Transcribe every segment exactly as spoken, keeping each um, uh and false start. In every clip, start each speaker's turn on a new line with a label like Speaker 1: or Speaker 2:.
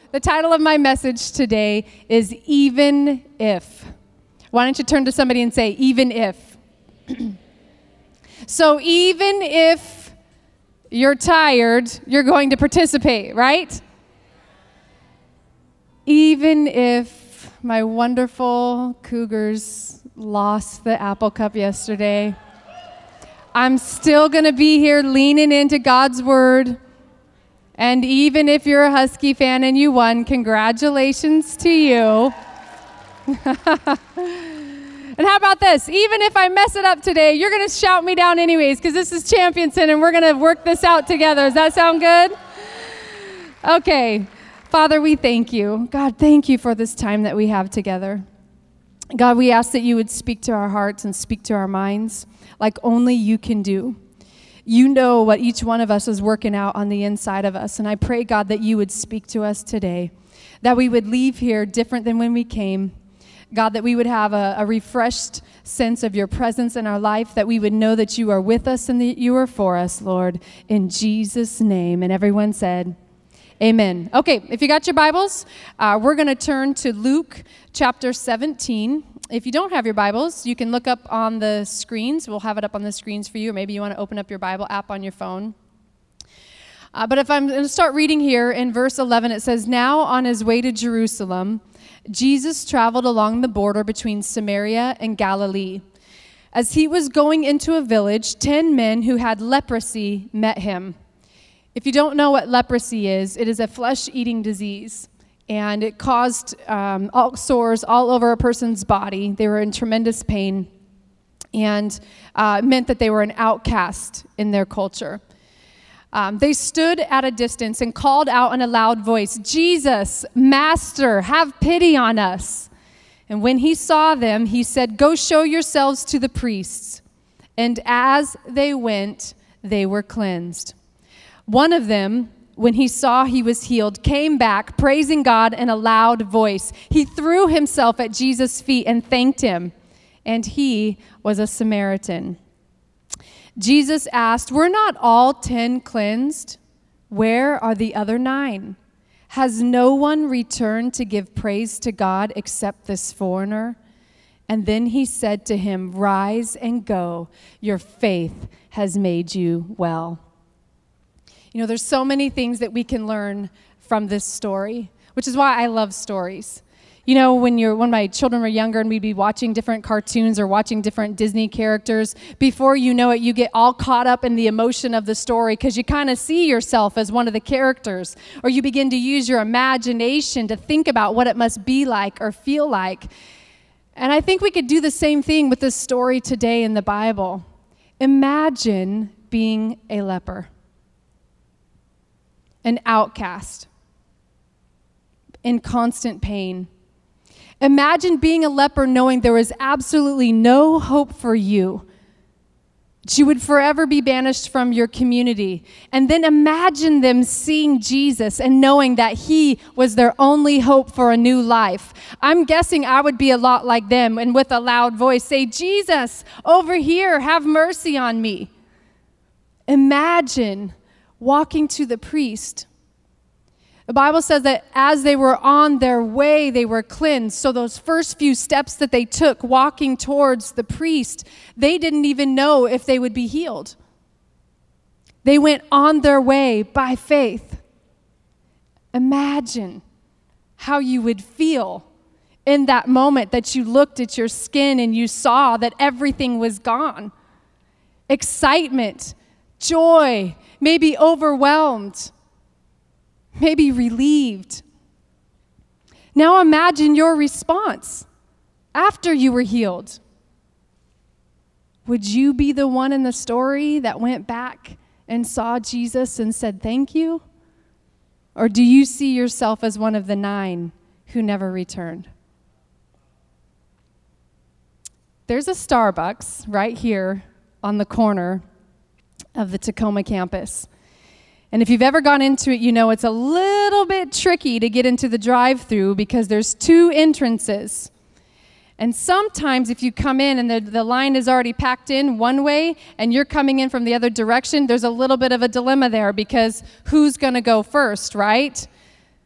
Speaker 1: the title of my message today is Even If. Why don't you turn to somebody and say, even if. So even if you're tired, you're going to participate, right? Even if my wonderful Cougars lost the Apple Cup yesterday, I'm still going to be here leaning into God's word. And even if you're a Husky fan and you won, congratulations to you. And how about this? Even if I mess it up today, you're going to shout me down anyways, because this is Championson and we're going to work this out together. Does that sound good? Okay. Father, we thank you. God, thank you for this time that we have together. God, we ask that you would speak to our hearts and speak to our minds like only you can do. You know what each one of us is working out on the inside of us. And I pray, God, that you would speak to us today, that we would leave here different than when we came. God, that we would have a, a refreshed sense of your presence in our life, that we would know that you are with us and that you are for us, Lord, in Jesus' name. And everyone said, amen. Okay, if you got your Bibles, uh, we're going to turn to Luke chapter seventeen. If you don't have your Bibles, you can look up on the screens. We'll have it up on the screens for you, or maybe you want to open up your Bible app on your phone. Uh, but if I'm going to start reading here in verse eleven, it says, "Now on his way to Jerusalem, Jesus traveled along the border between Samaria and Galilee. As he was going into a village, ten men who had leprosy met him." If you don't know what leprosy is, it is a flesh-eating disease, and it caused um, all sores all over a person's body. They were in tremendous pain, and uh, meant that they were an outcast in their culture. Um, they stood at a distance and called out in a loud voice, "Jesus, Master, have pity on us." And when he saw them, he said, "Go show yourselves to the priests." And as they went, they were cleansed. One of them, when he saw he was healed, came back, praising God in a loud voice. He threw himself at Jesus' feet and thanked him. And he was a Samaritan. Jesus asked, "Were not all ten cleansed? Where are the other nine? Has no one returned to give praise to God except this foreigner?" And then he said to him, "Rise and go. Your faith has made you well." You know, there's so many things that we can learn from this story, which is why I love stories. You know, when you're when my children were younger and we'd be watching different cartoons or watching different Disney characters, before you know it, you get all caught up in the emotion of the story because you kind of see yourself as one of the characters, or you begin to use your imagination to think about what it must be like or feel like. And I think we could do the same thing with this story today in the Bible. Imagine being a leper, an outcast, in constant pain. Imagine being a leper knowing there was absolutely no hope for you. That you would forever be banished from your community. And then imagine them seeing Jesus and knowing that he was their only hope for a new life. I'm guessing I would be a lot like them and with a loud voice say, "Jesus, over here, have mercy on me." Imagine walking to the priest. The Bible says that as they were on their way, they were cleansed. So those first few steps that they took, walking towards the priest, they didn't even know if they would be healed. They went on their way by faith. Imagine how you would feel in that moment that you looked at your skin and you saw that everything was gone. Excitement, joy, maybe overwhelmed, maybe relieved. Now imagine your response after you were healed. Would you be the one in the story that went back and saw Jesus and said thank you? Or do you see yourself as one of the nine who never returned? There's a Starbucks right here on the corner of the Tacoma campus. And if you've ever gone into it, you know it's a little bit tricky to get into the drive-thru because there's two entrances. And sometimes if you come in and the, the line is already packed in one way and you're coming in from the other direction, there's a little bit of a dilemma there because who's going to go first, right?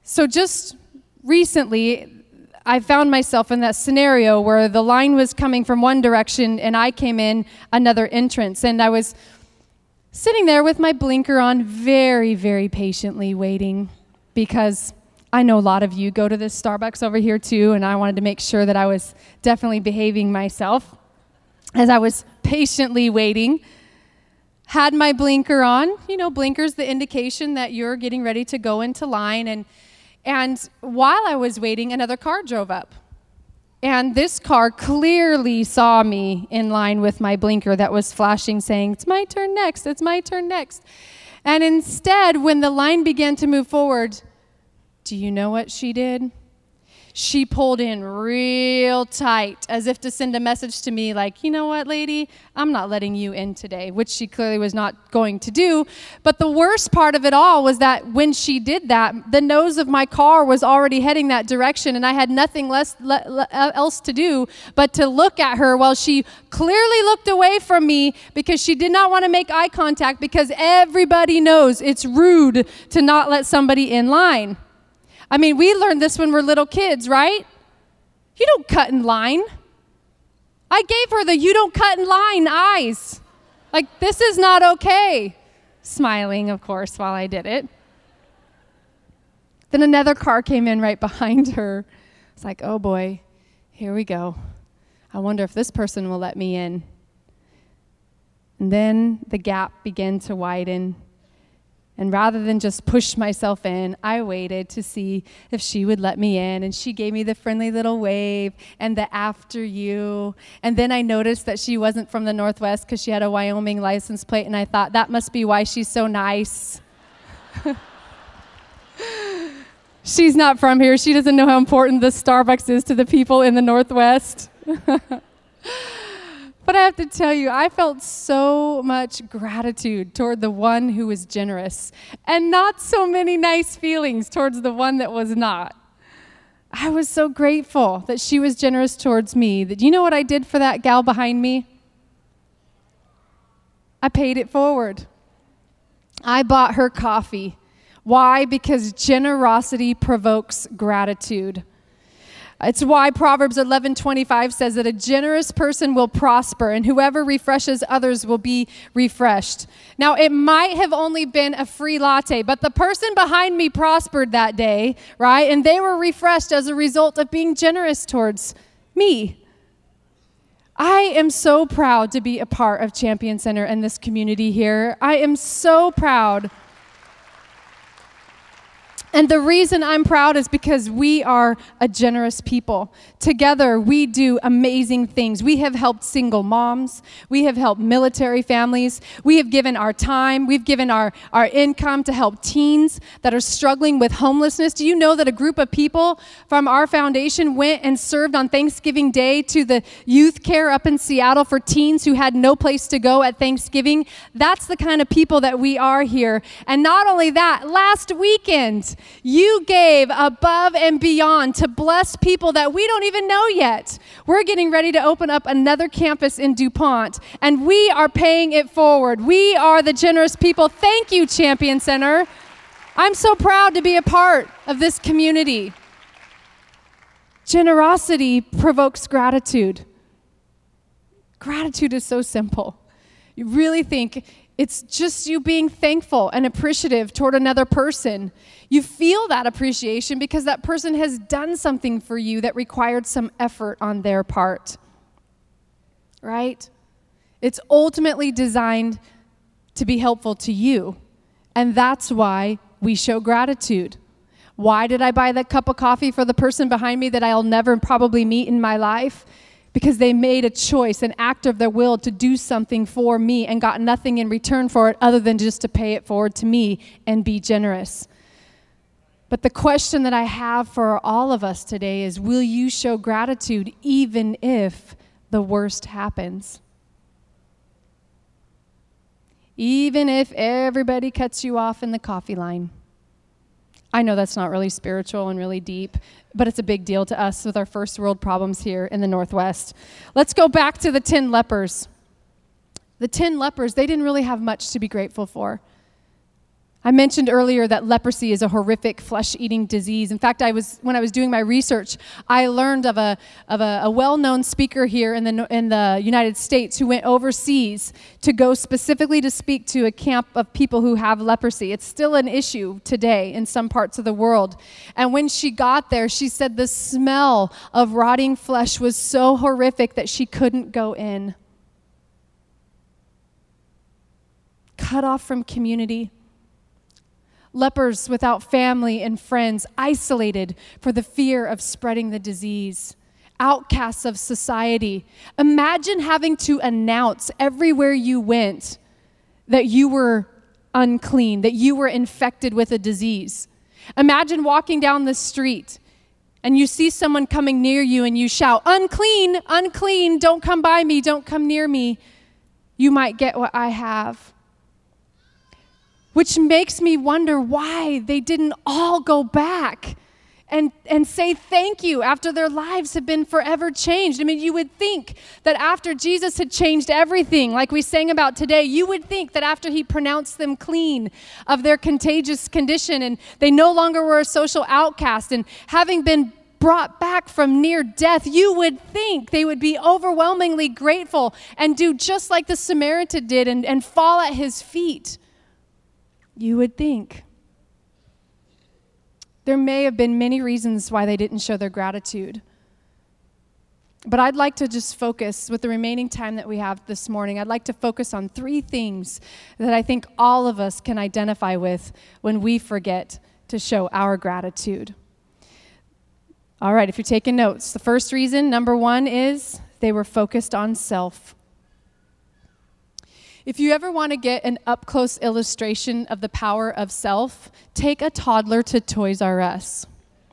Speaker 1: So just recently, I found myself in that scenario where the line was coming from one direction and I came in another entrance. And I was sitting there with my blinker on, very, very patiently waiting, because I know a lot of you go to this Starbucks over here too, and I wanted to make sure that I was definitely behaving myself. As I was patiently waiting, had my blinker on. You know, blinker's the indication that you're getting ready to go into line. And and while I was waiting, another car drove up. And this car clearly saw me in line with my blinker that was flashing, saying, it's my turn next, it's my turn next. And instead, when the line began to move forward, do you know what she did? She pulled in real tight, as if to send a message to me like, you know what, lady, I'm not letting you in today, which she clearly was not going to do. But the worst part of it all was that when she did that, the nose of my car was already heading that direction, and I had nothing less, le- le- else to do but to look at her while she clearly looked away from me because she did not want to make eye contact, because everybody knows it's rude to not let somebody in line. I mean, we learned this when we're little kids, right? You don't cut in line. I gave her the you don't cut in line eyes. Like, this is not okay. Smiling, of course, while I did it. Then another car came in right behind her. It's like, oh boy, here we go. I wonder if this person will let me in. And then the gap began to widen. And rather than just push myself in, I waited to see if she would let me in. And she gave me the friendly little wave and the after you. And then I noticed that she wasn't from the Northwest because she had a Wyoming license plate. And I thought, that must be why she's so nice. She's not from here. She doesn't know how important this Starbucks is to the people in the Northwest. But I have to tell you, I felt so much gratitude toward the one who was generous, and not so many nice feelings towards the one that was not. I was so grateful that she was generous towards me. That, you know what I did for that gal behind me? I paid it forward. I bought her coffee. Why? Because generosity provokes gratitude. It's why Proverbs eleven twenty-five says that a generous person will prosper, and whoever refreshes others will be refreshed. Now, it might have only been a free latte, but the person behind me prospered that day, right? And they were refreshed as a result of being generous towards me. I am so proud to be a part of Champion Center and this community here. I am so proud. And the reason I'm proud is because we are a generous people. Together, we do amazing things. We have helped single moms. We have helped military families. We have given our time. We've given our, our income to help teens that are struggling with homelessness. Do you know that a group of people from our foundation went and served on Thanksgiving Day to the youth care up in Seattle for teens who had no place to go at Thanksgiving? That's the kind of people that we are here. And not only that, last weekend, you gave above and beyond to bless people that we don't even know yet. We're getting ready to open up another campus in DuPont, and we are paying it forward. We are the generous people. Thank you, Champion Center. I'm so proud to be a part of this community. Generosity provokes gratitude. Gratitude is so simple. You really think it's just you being thankful and appreciative toward another person. You feel that appreciation because that person has done something for you that required some effort on their part, right? It's ultimately designed to be helpful to you, and that's why we show gratitude. Why did I buy that cup of coffee for the person behind me that I'll never probably meet in my life? Because they made a choice, an act of their will to do something for me and got nothing in return for it other than just to pay it forward to me and be generous. But the question that I have for all of us today is, will you show gratitude even if the worst happens? Even if everybody cuts you off in the coffee line. I know that's not really spiritual and really deep, but it's a big deal to us with our first world problems here in the Northwest. Let's go back to the ten lepers. The ten lepers, they didn't really have much to be grateful for. I mentioned earlier that leprosy is a horrific flesh-eating disease. In fact, I was when I was doing my research, I learned of a of a, a well-known speaker here in the in the United States who went overseas to go specifically to speak to a camp of people who have leprosy. It's still an issue today in some parts of the world. And when she got there, she said the smell of rotting flesh was so horrific that she couldn't go in. Cut off from community. Lepers without family and friends, isolated for the fear of spreading the disease. Outcasts of society. Imagine having to announce everywhere you went that you were unclean, that you were infected with a disease. Imagine walking down the street and you see someone coming near you and you shout, "Unclean, unclean, don't come by me, don't come near me. You might get what I have." Which makes me wonder why they didn't all go back and, and say thank you after their lives have been forever changed. I mean, you would think that after Jesus had changed everything, like we sang about today, you would think that after he pronounced them clean of their contagious condition and they no longer were a social outcast and having been brought back from near death, you would think they would be overwhelmingly grateful and do just like the Samaritan did and, and fall at his feet. You would think. There may have been many reasons why they didn't show their gratitude. But I'd like to just focus, with the remaining time that we have this morning, I'd like to focus on three things that I think all of us can identify with when we forget to show our gratitude. All right, if you're taking notes, the first reason, number one, is they were focused on self. If you ever want to get an up-close illustration of the power of self, take a toddler to Toys R Us.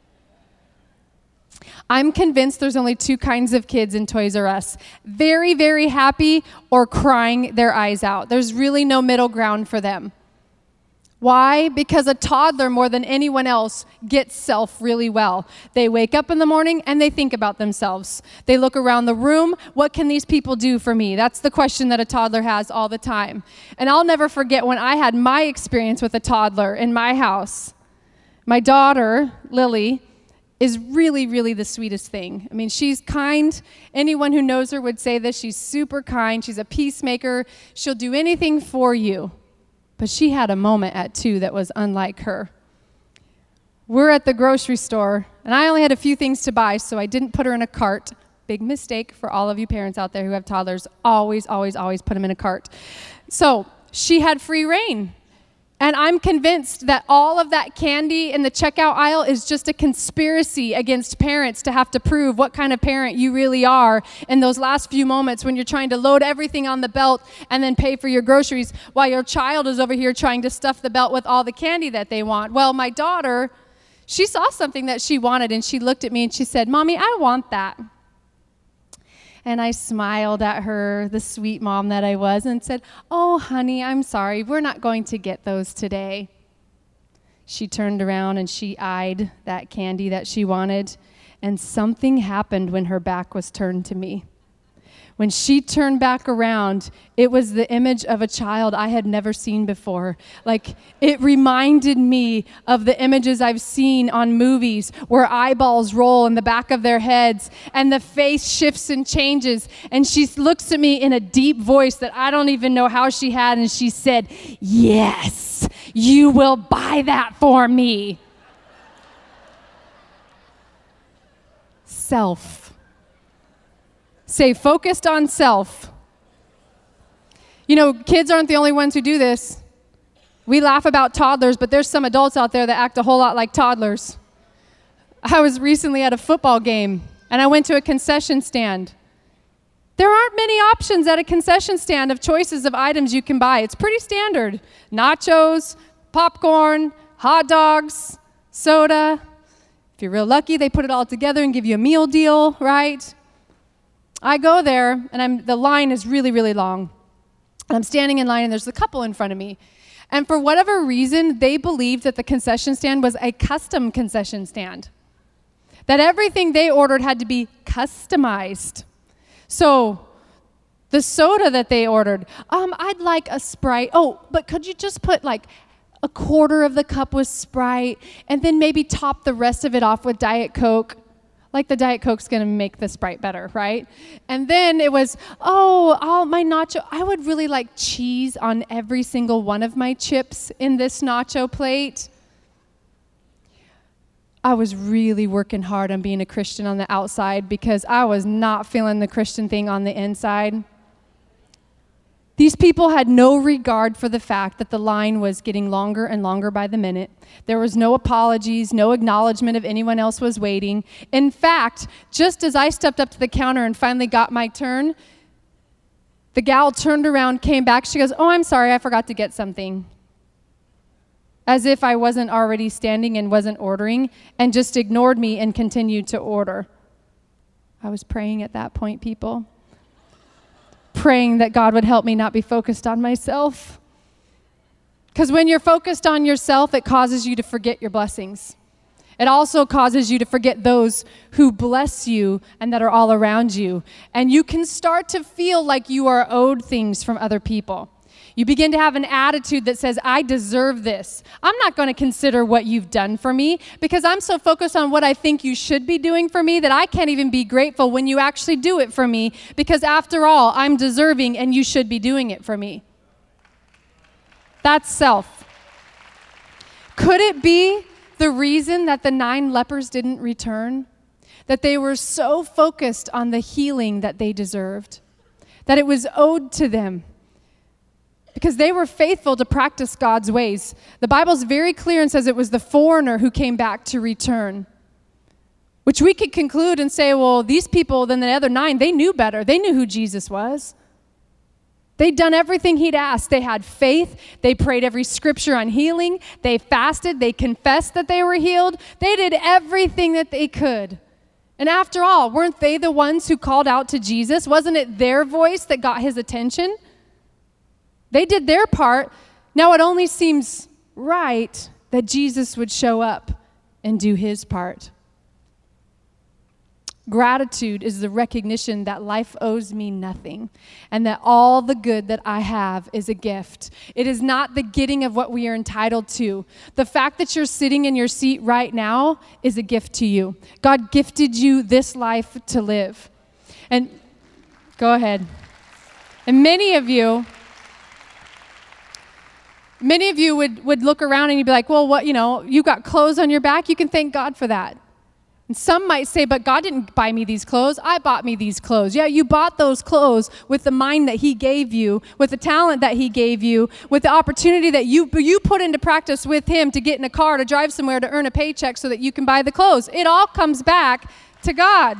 Speaker 1: I'm convinced there's only two kinds of kids in Toys R Us. Very, very happy or crying their eyes out. There's really no middle ground for them. Why? Because a toddler, more than anyone else, gets self really well. They wake up in the morning and they think about themselves. They look around the room. What can these people do for me? That's the question that a toddler has all the time. And I'll never forget when I had my experience with a toddler in my house. My daughter, Lily, is really, really the sweetest thing. I mean, she's kind. Anyone who knows her would say this. She's super kind. She's a peacemaker. She'll do anything for you. But she had a moment at two that was unlike her. We're at the grocery store, and I only had a few things to buy, so I didn't put her in a cart. Big mistake for all of you parents out there who have toddlers. Always, always, always put them in a cart. So she had free reign. And I'm convinced that all of that candy in the checkout aisle is just a conspiracy against parents to have to prove what kind of parent you really are in those last few moments when you're trying to load everything on the belt and then pay for your groceries while your child is over here trying to stuff the belt with all the candy that they want. Well, my daughter, she saw something that she wanted and she looked at me and she said, "Mommy, I want that." And I smiled at her, the sweet mom that I was, and said, "Oh, honey, I'm sorry. We're not going to get those today." She turned around and she eyed that candy that she wanted, and something happened when her back was turned to me. When she turned back around, it was the image of a child I had never seen before. Like, it reminded me of the images I've seen on movies where eyeballs roll in the back of their heads and the face shifts and changes. And she looks at me in a deep voice that I don't even know how she had, and she said, "Yes, you will buy that for me." Self. Say, focused on self. You know, kids aren't the only ones who do this. We laugh about toddlers, but there's some adults out there that act a whole lot like toddlers. I was recently at a football game, and I went to a concession stand. There aren't many options at a concession stand of choices of items you can buy. It's pretty standard. Nachos, popcorn, hot dogs, soda. If you're real lucky, they put it all together and give you a meal deal, right? I go there, and I'm, the line is really, really long. And I'm standing in line, and there's a couple in front of me. And for whatever reason, they believed that the concession stand was a custom concession stand, that everything they ordered had to be customized. So the soda that they ordered, um, I'd like a Sprite. Oh, but could you just put like a quarter of the cup was Sprite, and then maybe top the rest of it off with Diet Coke. Like the Diet Coke's going to make the Sprite better, right? And then it was, oh, all my nacho. I would really like cheese on every single one of my chips in this nacho plate. I was really working hard on being a Christian on the outside because I was not feeling the Christian thing on the inside. These people had no regard for the fact that the line was getting longer and longer by the minute. There was no apologies, no acknowledgement of anyone else was waiting. In fact, just as I stepped up to the counter and finally got my turn, the gal turned around, came back. She goes, oh, I'm sorry, I forgot to get something. As if I wasn't already standing and wasn't ordering, and just ignored me and continued to order. I was praying at that point, people. Praying that God would help me not be focused on myself. Because when you're focused on yourself, it causes you to forget your blessings. It also causes you to forget those who bless you and that are all around you. And you can start to feel like you are owed things from other people. You begin to have an attitude that says, I deserve this. I'm not going to consider what you've done for me because I'm so focused on what I think you should be doing for me that I can't even be grateful when you actually do it for me because after all, I'm deserving and you should be doing it for me. That's self. Could it be the reason that the nine lepers didn't return? That they were so focused on the healing that they deserved, that it was owed to them. Because they were faithful to practice God's ways. The Bible's very clear and says it was the foreigner who came back to return. Which we could conclude and say, well, these people, then the other nine, they knew better. They knew who Jesus was. They'd done everything he'd asked. They had faith. They prayed every scripture on healing. They fasted. They confessed that they were healed. They did everything that they could. And after all, weren't they the ones who called out to Jesus? Wasn't it their voice that got his attention? They did their part. Now it only seems right that Jesus would show up and do his part. Gratitude is the recognition that life owes me nothing and that all the good that I have is a gift. It is not the getting of what we are entitled to. The fact that you're sitting in your seat right now is a gift to you. God gifted you this life to live. And go ahead. And many of you... Many of you would, would look around and you'd be like, well, what, you know, you got clothes on your back. You can thank God for that. And some might say, but God didn't buy me these clothes. I bought me these clothes. Yeah, you bought those clothes with the mind that he gave you, with the talent that he gave you, with the opportunity that you, you put into practice with him to get in a car, to drive somewhere, to earn a paycheck so that you can buy the clothes. It all comes back to God.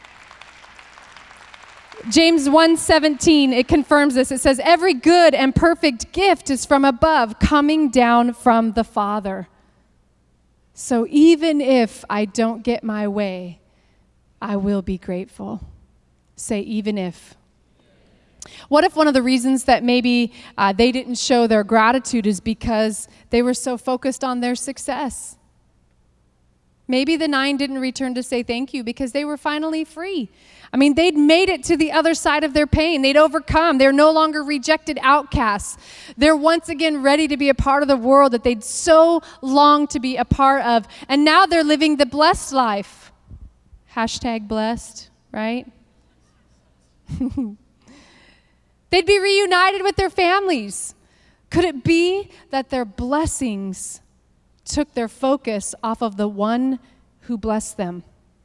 Speaker 1: James one seventeen, it confirms this. It says, every good and perfect gift is from above, coming down from the Father. So even if I don't get my way, I will be grateful. Say, even if. What if one of the reasons that maybe uh, they didn't show their gratitude is because they were so focused on their success? Maybe the nine didn't return to say thank you because they were finally free. I mean, they'd made it to the other side of their pain. They'd overcome. They're no longer rejected outcasts. They're once again ready to be a part of the world that they'd so longed to be a part of. And now they're living the blessed life. Hashtag blessed, right? They'd be reunited with their families. Could it be that their blessings took their focus off of the one who blessed them?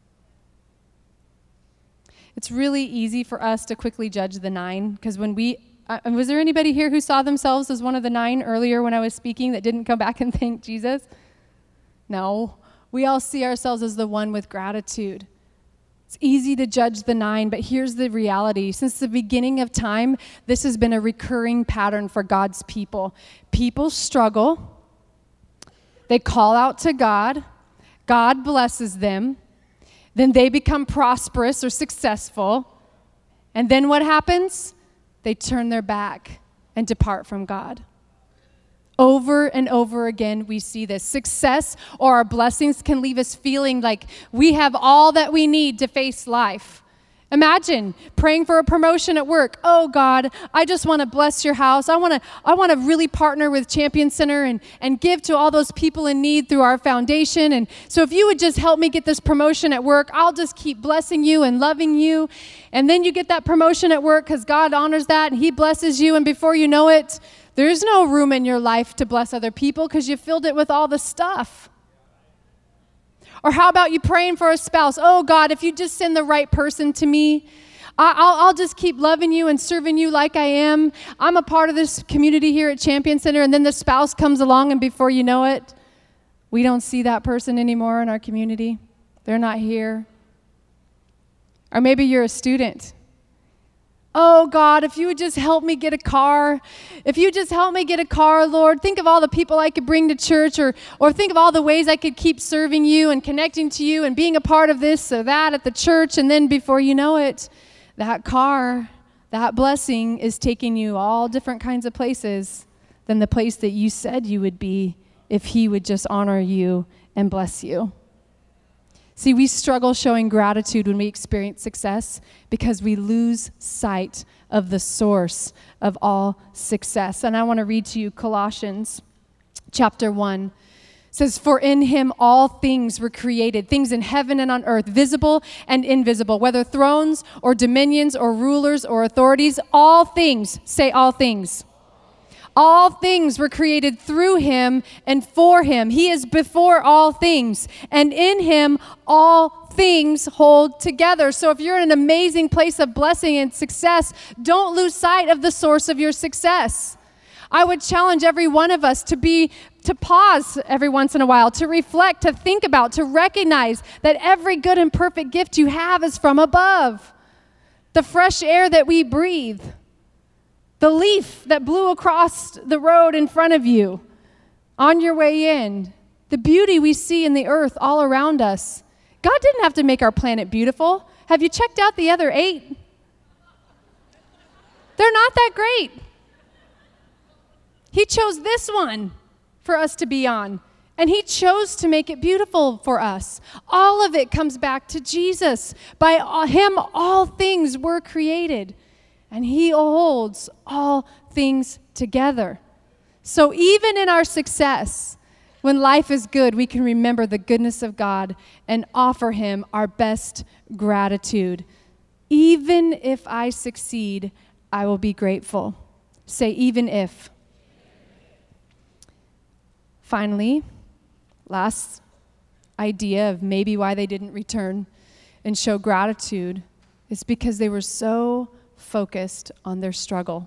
Speaker 1: It's really easy for us to quickly judge the nine, because when we, uh, was there anybody here who saw themselves as one of the nine earlier when I was speaking that didn't come back and thank Jesus? No. We all see ourselves as the one with gratitude. It's easy to judge the nine, but here's the reality. Since the beginning of time, this has been a recurring pattern for God's people. People struggle. They call out to God. God blesses them. Then they become prosperous or successful. And then what happens? They turn their back and depart from God. Over and over again, we see this. Success or our blessings can leave us feeling like we have all that we need to face life. Imagine praying for a promotion at work. Oh God, I just want to bless your house. I want to I want to really partner with Champion Center and, and give to all those people in need through our foundation. And so if you would just help me get this promotion at work, I'll just keep blessing you and loving you. And then you get that promotion at work because God honors that and he blesses you. And before you know it, there's no room in your life to bless other people because you filled it with all the stuff. Or how about you praying for a spouse? Oh, God, if you just send the right person to me, I'll, I'll just keep loving you and serving you like I am. I'm a part of this community here at Champion Center, and then the spouse comes along, and before you know it, we don't see that person anymore in our community. They're not here. Or maybe you're a student. Oh, God, if you would just help me get a car. If you just help me get a car, Lord, think of all the people I could bring to church, or, or think of all the ways I could keep serving you and connecting to you and being a part of this or that at the church. And then before you know it, that car, that blessing is taking you all different kinds of places than the place that you said you would be if he would just honor you and bless you. See, we struggle showing gratitude when we experience success because we lose sight of the source of all success. And I want to read to you Colossians chapter one. It says, "For in him all things were created, things in heaven and on earth, visible and invisible, whether thrones or dominions or rulers or authorities, all things," say all things. All things were created through him and for him. He is before all things, and in him all things hold together. So if you're in an amazing place of blessing and success, don't lose sight of the source of your success. I would challenge every one of us to be, to pause every once in a while, to reflect, to think about, to recognize that every good and perfect gift you have is from above. The fresh air that we breathe, the leaf that blew across the road in front of you on your way in, the beauty we see in the earth all around us. God didn't have to make our planet beautiful. Have you checked out the other eight? They're not that great. He chose this one for us to be on, and he chose to make it beautiful for us. All of it comes back to Jesus. By him, all things were created. And he holds all things together. So even in our success, when life is good, we can remember the goodness of God and offer him our best gratitude. Even if I succeed, I will be grateful. Say, even if. Finally, last idea of maybe why they didn't return and show gratitude is because they were so focused on their struggle.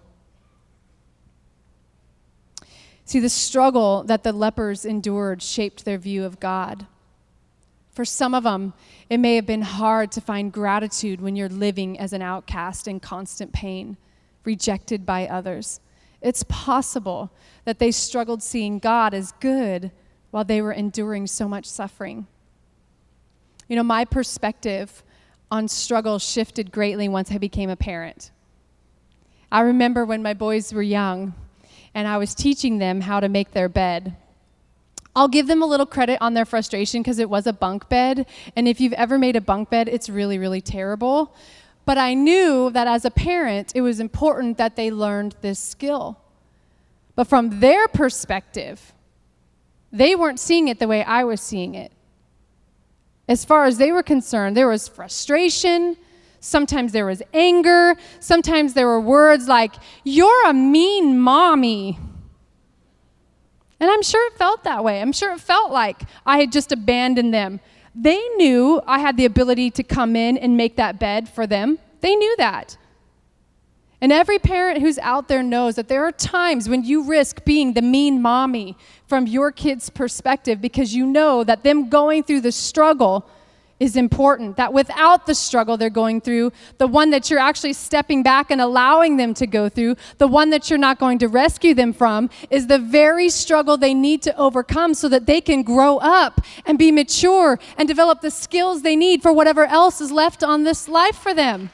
Speaker 1: See, the struggle that the lepers endured shaped their view of God. For some of them, it may have been hard to find gratitude when you're living as an outcast in constant pain, rejected by others. It's possible that they struggled seeing God as good while they were enduring so much suffering. You know, my perspective on struggle shifted greatly once I became a parent. I remember when my boys were young and I was teaching them how to make their bed. I'll give them a little credit on their frustration because it was a bunk bed, and if you've ever made a bunk bed, it's really, really terrible. But I knew that as a parent, it was important that they learned this skill. But from their perspective, they weren't seeing it the way I was seeing it. As far as they were concerned, there was frustration. Sometimes there was anger. Sometimes there were words like, "You're a mean mommy." And I'm sure it felt that way. I'm sure it felt like I had just abandoned them. They knew I had the ability to come in and make that bed for them. They knew that. And every parent who's out there knows that there are times when you risk being the mean mommy from your kid's perspective because you know that them going through the struggle is important, that without the struggle they're going through, the one that you're actually stepping back and allowing them to go through, the one that you're not going to rescue them from, is the very struggle they need to overcome so that they can grow up and be mature and develop the skills they need for whatever else is left on this life for them.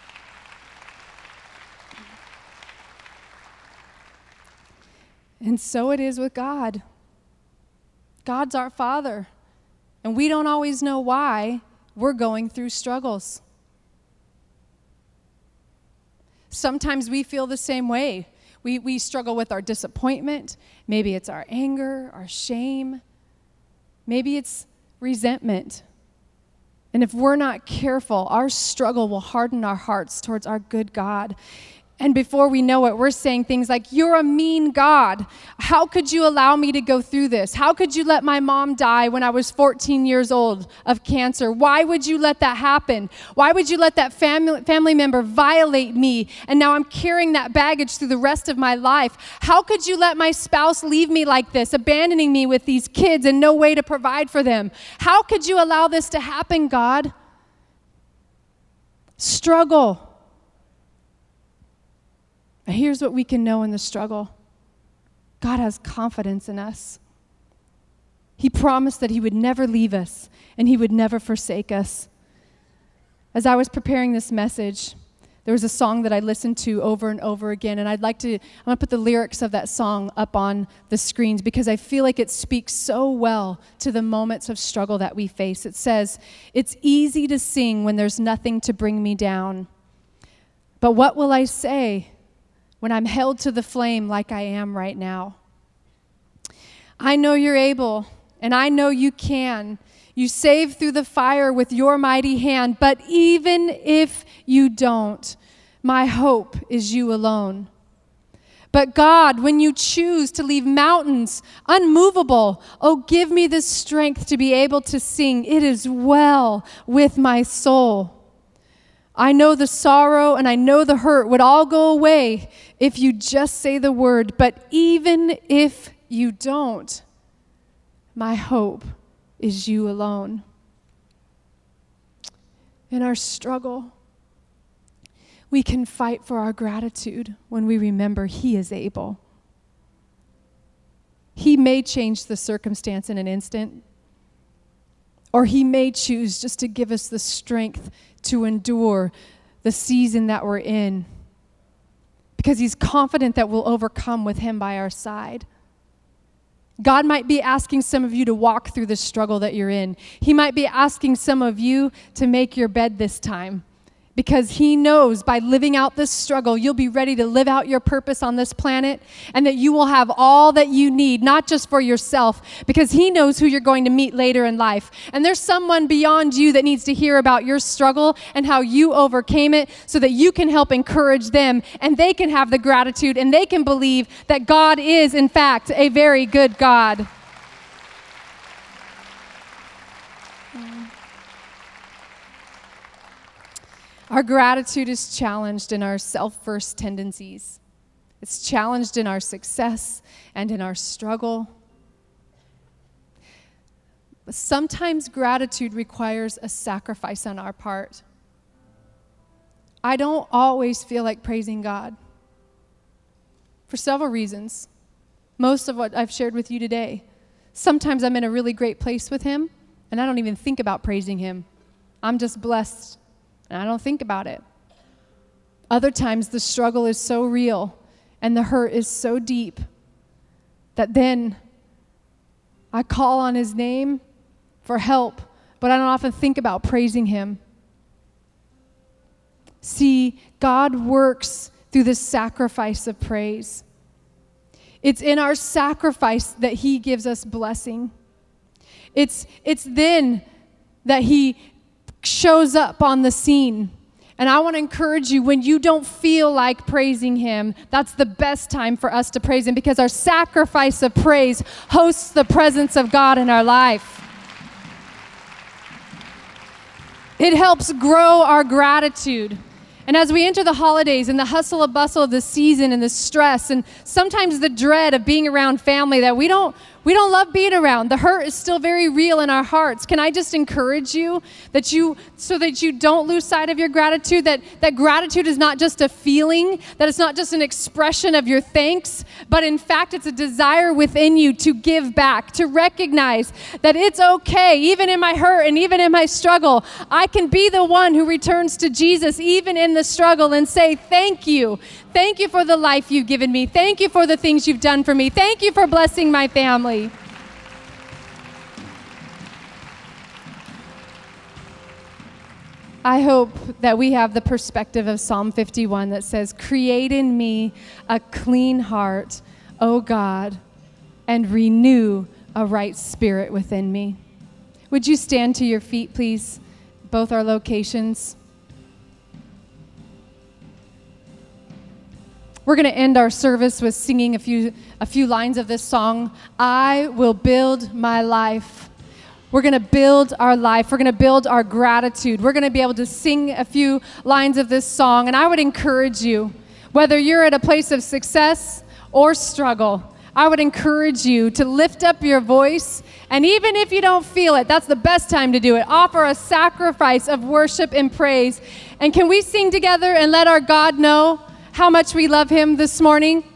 Speaker 1: And so it is with God. God's our Father. And we don't always know why we're going through struggles. Sometimes we feel the same way. We, we struggle with our disappointment. Maybe it's our anger, our shame. Maybe it's resentment. And if we're not careful, our struggle will harden our hearts towards our good God. And before we know it, we're saying things like, you're a mean God. How could you allow me to go through this? How could you let my mom die when I was fourteen years old of cancer? Why would you let that happen? Why would you let that family, family member violate me? And now I'm carrying that baggage through the rest of my life. How could you let my spouse leave me like this, abandoning me with these kids and no way to provide for them? How could you allow this to happen, God? Struggle. Here's what we can know in the struggle. God has confidence in us. He promised that he would never leave us and he would never forsake us. As I was preparing this message, there was a song that I listened to over and over again, and I'd like to, I'm going to put the lyrics of that song up on the screens because I feel like it speaks so well to the moments of struggle that we face. It says, "It's easy to sing when there's nothing to bring me down. But what will I say when I'm held to the flame like I am right now? I know you're able, and I know you can. You save through the fire with your mighty hand, but even if you don't, my hope is you alone. But God, when you choose to leave mountains unmovable, oh, give me the strength to be able to sing, it is well with my soul. I know the sorrow and I know the hurt would all go away if you just say the word, but even if you don't, my hope is you alone." In our struggle, we can fight for our gratitude when we remember he is able. He may change the circumstance in an instant, or he may choose just to give us the strength to endure the season that we're in, because he's confident that we'll overcome with him by our side. God might be asking some of you to walk through the struggle that you're in. He might be asking some of you to make your bed this time, because he knows by living out this struggle, you'll be ready to live out your purpose on this planet, and that you will have all that you need, not just for yourself, because he knows who you're going to meet later in life. And there's someone beyond you that needs to hear about your struggle and how you overcame it so that you can help encourage them, and they can have the gratitude, and they can believe that God is, in fact, a very good God. Our gratitude is challenged in our self-first tendencies. It's challenged in our success and in our struggle. But sometimes gratitude requires a sacrifice on our part. I don't always feel like praising God for several reasons. Most of what I've shared with you today. Sometimes I'm in a really great place with him, and I don't even think about praising him. I'm just blessed, and I don't think about it. Other times the struggle is so real and the hurt is so deep that then I call on his name for help, but I don't often think about praising him. See, God works through the sacrifice of praise. It's in our sacrifice that he gives us blessing. It's, it's then that he shows up on the scene. And I want to encourage you, when you don't feel like praising him, that's the best time for us to praise him, because our sacrifice of praise hosts the presence of God in our life. It helps grow our gratitude. And as we enter the holidays and the hustle and bustle of the season and the stress and sometimes the dread of being around family that we don't we don't love being around, the hurt is still very real in our hearts. Can I just encourage you that you, so that you don't lose sight of your gratitude, that, that gratitude is not just a feeling, that it's not just an expression of your thanks, but in fact it's a desire within you to give back, to recognize that it's okay, even in my hurt and even in my struggle, I can be the one who returns to Jesus even in the struggle and say, thank you. Thank you for the life you've given me. Thank you for the things you've done for me. Thank you for blessing my family. I hope that we have the perspective of Psalm fifty-one that says, create in me a clean heart, O God, and renew a right spirit within me. Would you stand to your feet, please? Both our locations. We're going to end our service with singing a few, a few lines of this song, I will build my life. We're going to build our life. We're going to build our gratitude. We're going to be able to sing a few lines of this song. And I would encourage you, whether you're at a place of success or struggle, I would encourage you to lift up your voice. And even if you don't feel it, that's the best time to do it. Offer a sacrifice of worship and praise. And can we sing together and let our God know how much we love him this morning?